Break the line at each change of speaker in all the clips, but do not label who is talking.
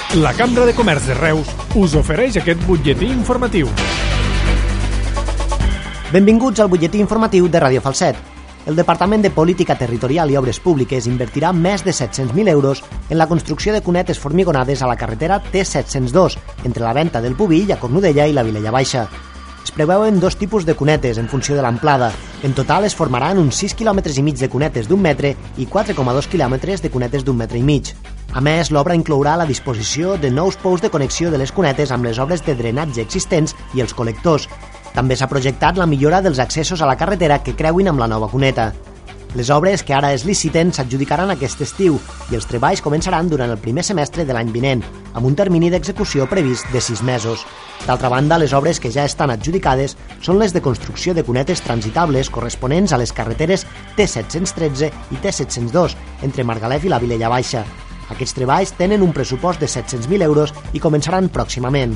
La Cambra de Comerç de Reus us ofereix aquest butlletí informatiu.
Benvinguts al butlletí informatiu de Ràdio Falset. El Departament de Política Territorial i Obres Públiques invertirà més de 700.000 euros en la construcció de cunetes formigonades a la carretera T702, entre la Venta del Pubill, a Cornudella, i la Vilella Baixa. Es preveuen dos tipus de cunetes en funció de l'amplada. En total es formaran uns 6,5 km de cunetes d'1 metre i 4,2 km de cunetes d'1,5 metre. A més, l'obra inclourà la disposició de nous pous de connexió de les cunetes amb les obres de drenatge existents i els col·lectors. També s'ha projectat la millora dels accessos a la carretera que creuin amb la nova cuneta. Les obres que ara es liciten s'adjudicaran aquest estiu i els treballs començaran durant el primer semestre de l'any vinent, amb un termini d'execució previst de 6 mesos. D'altra banda, les obres que ja estan adjudicades són les de construcció de cunetes transitables corresponents a les carreteres T713 i T702, entre Margalef i la Vilella Baixa. Aquests treballs tenen un pressupost de 700.000 euros i començaran pròximament.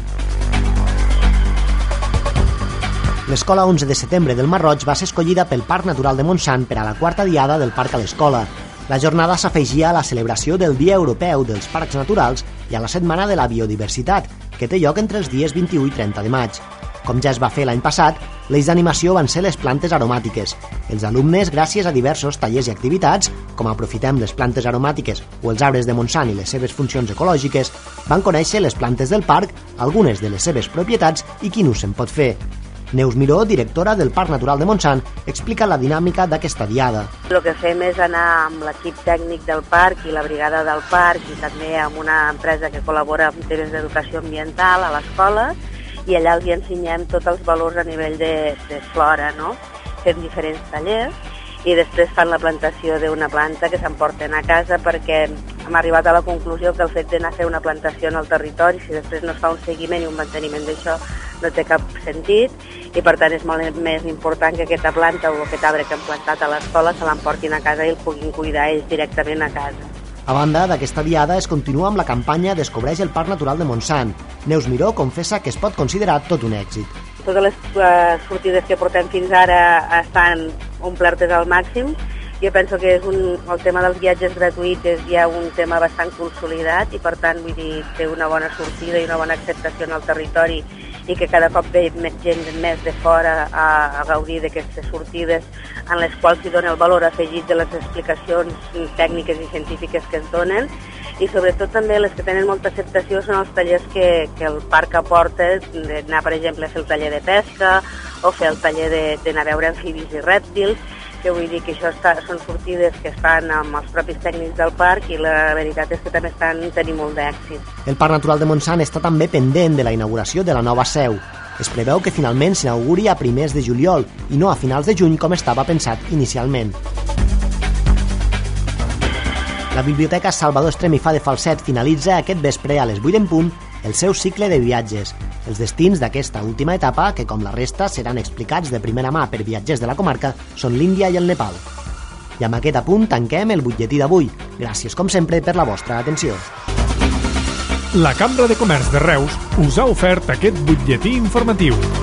L'Escola 11 de setembre del Marroig va ser escollida pel Parc Natural de Montsant per a la 4ª diada del Parc a l'Escola. La jornada s'afegia a la celebració del Dia Europeu dels Parcs Naturals i a la Setmana de la Biodiversitat, que té lloc entre els dies 21 i 30 de maig. Com ja es va fer l'any passat, l'eix d'animació van ser les plantes aromàtiques. Els alumnes, gràcies a diversos tallers i activitats, com Aprofitem les plantes aromàtiques o els arbres de Montsant i les seves funcions ecològiques, van conèixer les plantes del parc, algunes de les seves propietats i quin ús se'n pot fer. Neus Miró, directora del Parc Natural de Montsant, explica la dinàmica d'aquesta diada.
El que fem és anar amb l'equip tècnic del parc i la brigada del parc i també amb una empresa que col·labora amb temes d'educació ambiental a l'escola, i allà els ensenyem tots els valors a nivell de flora, no? Fem diferents tallers i després fan la plantació d'una planta que s'emporten a casa, perquè hem arribat a la conclusió que el fet d'anar a fer una plantació en el territori, si després no es fa un seguiment i un manteniment d'això, no té cap sentit, i per tant és molt més important que aquesta planta o aquest arbre que hem plantat a l'escola se l'emportin a casa i el puguin cuidar ells directament a casa.
A banda d'aquesta diada, es continua amb la campanya Descobreix el Parc Natural de Montsant. Neus Miró confessa que es pot considerar tot un èxit.
Totes les sortides que portem fins ara estan omplertes al màxim. Jo penso que el tema dels viatges gratuïts és ja un tema bastant consolidat i per tant vull dir, té una bona sortida i una bona acceptació en el territori i que cada cop ve gent més de fora a gaudir d'aquestes sortides en les quals s'hi dona el valor afegit de les explicacions tècniques i científiques que es donen, i sobretot també les que tenen molta acceptació són els tallers que el parc aporta, d'anar per exemple a fer el taller de pesca o fer el taller d'anar a veure amfibis i rèptils, que vull dir que això són sortides que estan amb els propis tècnics del parc i la veritat és que també estan tenint molt d'èxit.
El Parc Natural de Montsant està també pendent de la inauguració de la nova seu. Es preveu que finalment s'inauguri a primers de juliol i no a finals de juny com estava pensat inicialment. La Biblioteca Salvador Estremifà de Falset finalitza aquest vespre a les 8 en punt el seu cicle de viatges. Els destins d'aquesta última etapa, que com la resta seran explicats de primera mà per viatgers de la comarca, són l'Índia i el Nepal. I amb aquest apunt tanquem el butlletí d'avui. Gràcies, com sempre, per la vostra atenció.
La Cambra de Comerç de Reus us ha ofert aquest butlletí informatiu.